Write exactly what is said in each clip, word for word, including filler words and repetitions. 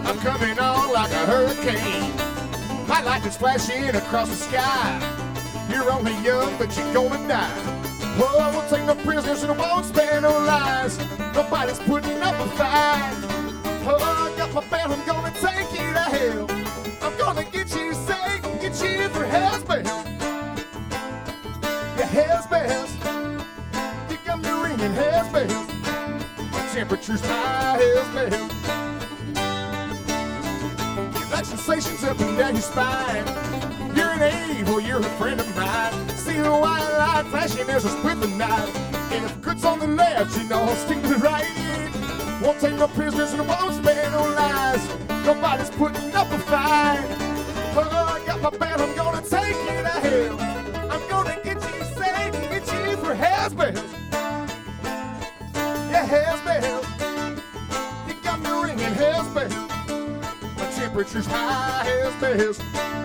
I'm coming on like a hurricane. My lightning's flashing across the sky. You're only young, but you're gonna die. Oh, I won't take no prisoners and I won't spare no lies. Nobody's putting up a fight. Oh, I got my band, I'm gonna take you to hell. I'm gonna get you safe, get you for hell's bells. Yeah, hell's bells. You got me ringing hell's bells. My temperature's high, hell's bells. That sensation's up and down your spine. You're an evil, you're a friend of mine. See the white light flashing as I split the night. And if good's on the left, you know I'll stick to the right. Won't take no prisoners and I won't spare no lies. Nobody's putting up a fight. Oh, I got my band, I'm gonna take you to hell. I'm gonna get you safe and get you for hell's bells. Yeah, hell's bells. You got me ringing hell's bells. Temperature's high as bells.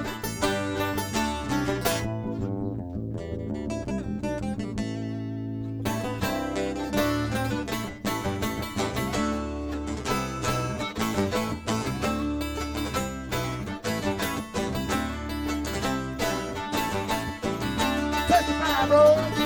Testify, bro.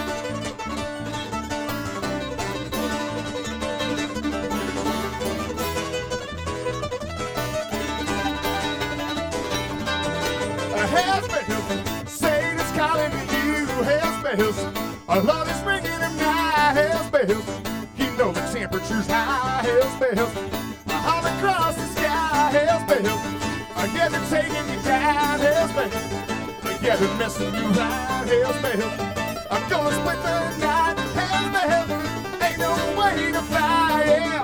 Hell's bells, Satan's calling to you. Hell's bells, our love is ringing him now. Hell's bells, you know the temperature's high. Hell's bells, all across the sky. Hell's bells, yeah, they're taking you down. Hell's bells, yeah, they're messing you around. Hell's bells, I'm gonna split the night. Hell's bells, ain't no way to fly. Yeah.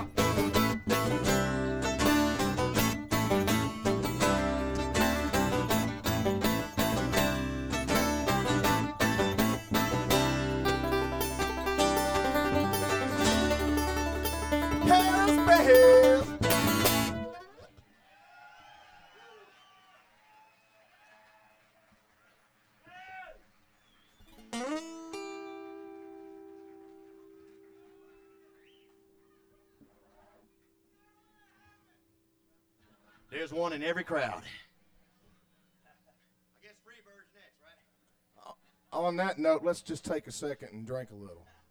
Hell's bells. There's one in every crowd. I guess Freebird's next, right? On that note, let's just take a second and drink a little.